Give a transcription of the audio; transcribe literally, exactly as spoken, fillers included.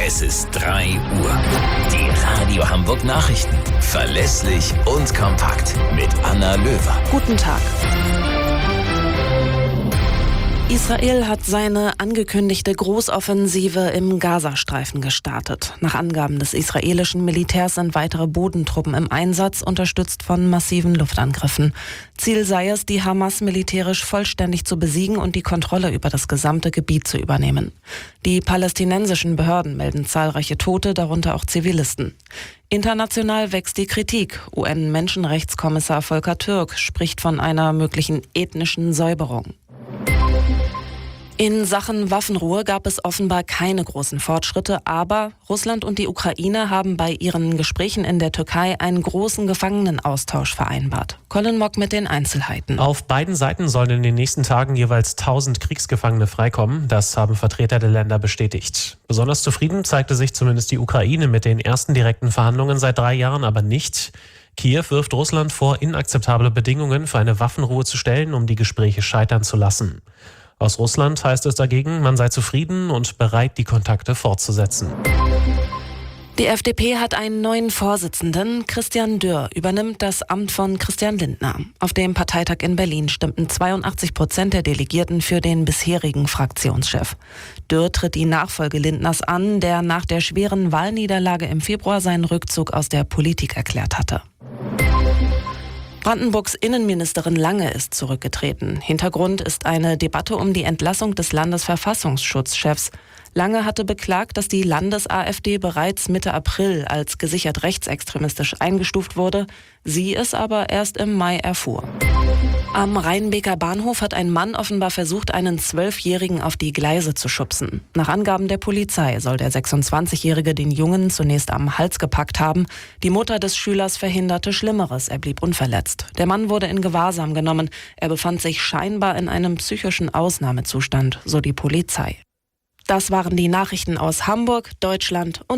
Es ist drei Uhr. Die Radio Hamburg Nachrichten. Verlässlich und kompakt. Mit Anna Löwer. Guten Tag. Israel hat seine angekündigte Großoffensive im Gazastreifen gestartet. Nach Angaben des israelischen Militärs sind weitere Bodentruppen im Einsatz, unterstützt von massiven Luftangriffen. Ziel sei es, die Hamas militärisch vollständig zu besiegen und die Kontrolle über das gesamte Gebiet zu übernehmen. Die palästinensischen Behörden melden zahlreiche Tote, darunter auch Zivilisten. International wächst die Kritik. U N-Menschenrechtskommissar Volker Türk spricht von einer möglichen ethnischen Säuberung. In Sachen Waffenruhe gab es offenbar keine großen Fortschritte, aber Russland und die Ukraine haben bei ihren Gesprächen in der Türkei einen großen Gefangenenaustausch vereinbart. Colin Mock mit den Einzelheiten. Auf beiden Seiten sollen in den nächsten Tagen jeweils tausend Kriegsgefangene freikommen. Das haben Vertreter der Länder bestätigt. Besonders zufrieden zeigte sich zumindest die Ukraine mit den ersten direkten Verhandlungen seit drei Jahren aber nicht. Kiew wirft Russland vor, inakzeptable Bedingungen für eine Waffenruhe zu stellen, um die Gespräche scheitern zu lassen. Aus Russland heißt es dagegen, man sei zufrieden und bereit, die Kontakte fortzusetzen. Die F D P hat einen neuen Vorsitzenden. Christian Dürr übernimmt das Amt von Christian Lindner. Auf dem Parteitag in Berlin stimmten zweiundachtzig Prozent der Delegierten für den bisherigen Fraktionschef. Dürr tritt die Nachfolge Lindners an, der nach der schweren Wahlniederlage im Februar seinen Rückzug aus der Politik erklärt hatte. Brandenburgs Innenministerin Lange ist zurückgetreten. Hintergrund ist eine Debatte um die Entlassung des Landesverfassungsschutzchefs. Lange hatte beklagt, dass die Landes-AfD bereits Mitte April als gesichert rechtsextremistisch eingestuft wurde, sie es aber erst im Mai erfuhr. Am Rheinbeker Bahnhof hat ein Mann offenbar versucht, einen Zwölfjährigen auf die Gleise zu schubsen. Nach Angaben der Polizei soll der sechsundzwanzigjährige den Jungen zunächst am Hals gepackt haben. Die Mutter des Schülers verhinderte Schlimmeres, er blieb unverletzt. Der Mann wurde in Gewahrsam genommen. Er befand sich scheinbar in einem psychischen Ausnahmezustand, so die Polizei. Das waren die Nachrichten aus Hamburg, Deutschland und